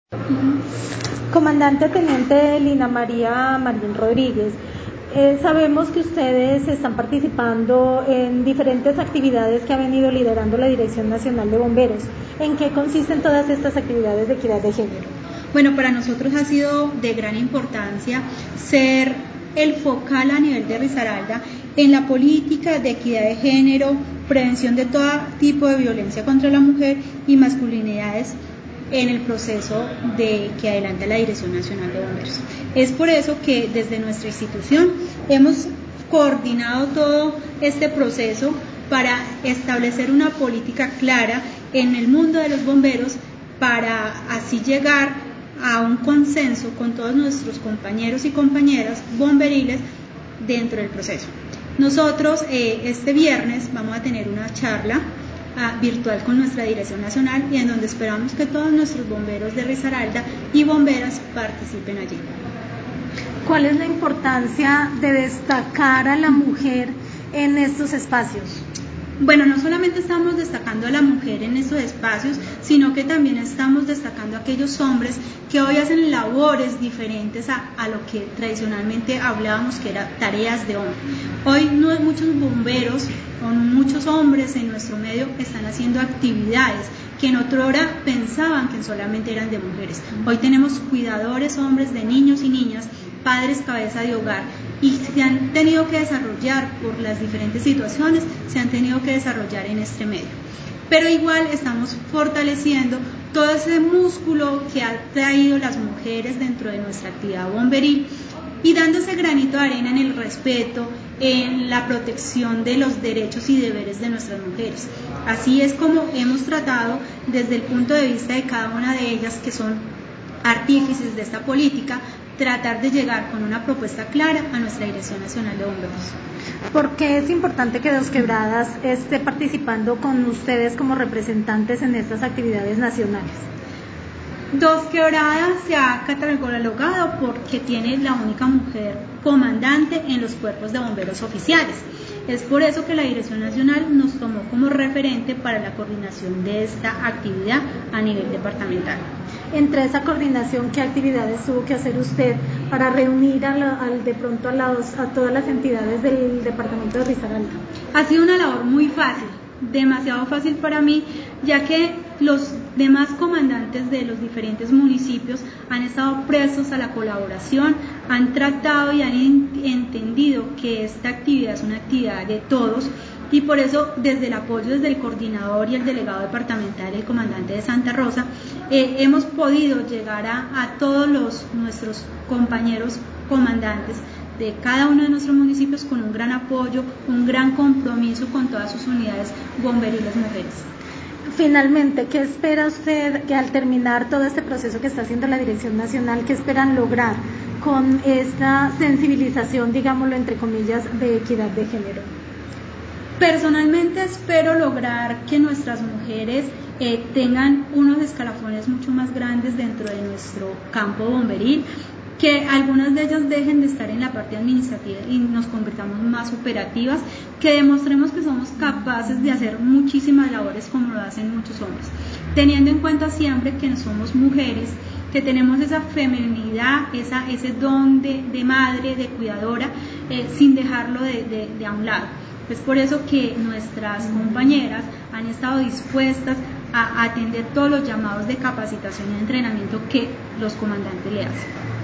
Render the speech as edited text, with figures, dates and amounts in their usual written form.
Comandante Teniente Lina María Marín Rodríguez, sabemos que ustedes están participando en diferentes actividades que ha venido liderando la Dirección Nacional de Bomberos. ¿En qué consisten todas estas actividades de equidad de género? Bueno, para nosotros ha sido de gran importancia ser el focal a nivel de Risaralda en la política de equidad de género, prevención de todo tipo de violencia contra la mujer y masculinidades en el proceso que adelanta la Dirección Nacional de Bomberos. Es por eso que desde nuestra institución hemos coordinado todo este proceso para establecer una política clara en el mundo de los bomberos para así llegar a un consenso con todos nuestros compañeros y compañeras bomberiles dentro del proceso. Nosotros este viernes vamos a tener una charla virtual con nuestra Dirección Nacional y en donde esperamos que todos nuestros bomberos de Risaralda y bomberas participen allí. ¿Cuál es la importancia de destacar a la mujer en estos espacios? Bueno, no solamente estamos destacando a la mujer en estos espacios, sino que también estamos destacando a aquellos hombres que hoy hacen labores diferentes a lo que tradicionalmente hablábamos que eran tareas de hombre. Hoy no hay muchos bomberos o muchos hombres en nuestro medio están haciendo actividades que en otra hora pensaban que solamente eran de mujeres. Hoy tenemos cuidadores hombres de niños y niñas, padres cabeza de hogar, y se han tenido que desarrollar por las diferentes situaciones, se han tenido que desarrollar en este medio. Pero igual estamos fortaleciendo todo ese músculo que han traído las mujeres dentro de nuestra actividad bomberil y dando ese granito de arena en el respeto, en la protección de los derechos y deberes de nuestras mujeres. Así es como hemos tratado desde el punto de vista de cada una de ellas, que son artífices de esta política, tratar de llegar con una propuesta clara a nuestra Dirección Nacional de Bomberos. ¿Por qué es importante que Dos Quebradas esté participando con ustedes como representantes en estas actividades nacionales? Dos Quebradas se ha catalogado porque tiene la única mujer comandante en los cuerpos de bomberos oficiales. Es por eso que la Dirección Nacional nos tomó como referente para la coordinación de esta actividad a nivel departamental. Entre esa coordinación, ¿qué actividades tuvo que hacer usted para reunir a todas las entidades del departamento de Risaralda? Ha sido una labor muy fácil, demasiado fácil para mí, ya que los demás comandantes de los diferentes municipios han estado prestos a la colaboración, han tratado y han entendido que esta actividad es una actividad de todos y por eso desde el apoyo desde el coordinador y el delegado departamental, el comandante de Santa Rosa, hemos podido llegar a todos nuestros compañeros comandantes de cada uno de nuestros municipios con un gran apoyo, un gran compromiso con todas sus unidades bomberiles mujeres. Finalmente, ¿qué espera usted que al terminar todo este proceso que está haciendo la Dirección Nacional, qué esperan lograr con esta sensibilización, digámoslo entre comillas, de equidad de género? Personalmente espero lograr que nuestras mujeres tengan unos escalafones mucho más grandes dentro de nuestro campo bomberil, que algunas de ellas dejen de estar en la parte administrativa y nos convirtamos más operativas, que demostremos que somos capaces de hacer muchísimas labores como lo hacen muchos hombres, teniendo en cuenta siempre que somos mujeres, que tenemos esa feminidad, ese don de madre, de cuidadora, sin dejarlo de a un lado. Es por eso que nuestras compañeras han estado dispuestas a atender todos los llamados de capacitación y entrenamiento que los comandantes le hacen.